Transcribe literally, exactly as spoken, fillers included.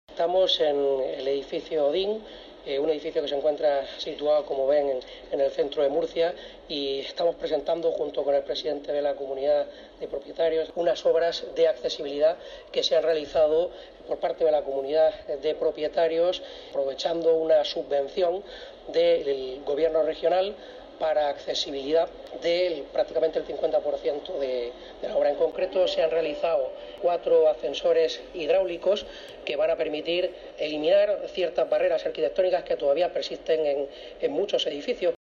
Estamos en el edificio Odín, eh, un edificio que se encuentra situado, como ven, en, en el centro de Murcia, y estamos presentando, junto con el presidente de la comunidad de propietarios, unas obras de accesibilidad que se han realizado por parte de la comunidad de propietarios, aprovechando una subvención del gobierno regional para accesibilidad del prácticamente el cincuenta por ciento de, de la obra. En concreto, se han realizado cuatro ascensores hidráulicos que van a permitir eliminar ciertas barreras arquitectónicas que todavía persisten en, en muchos edificios.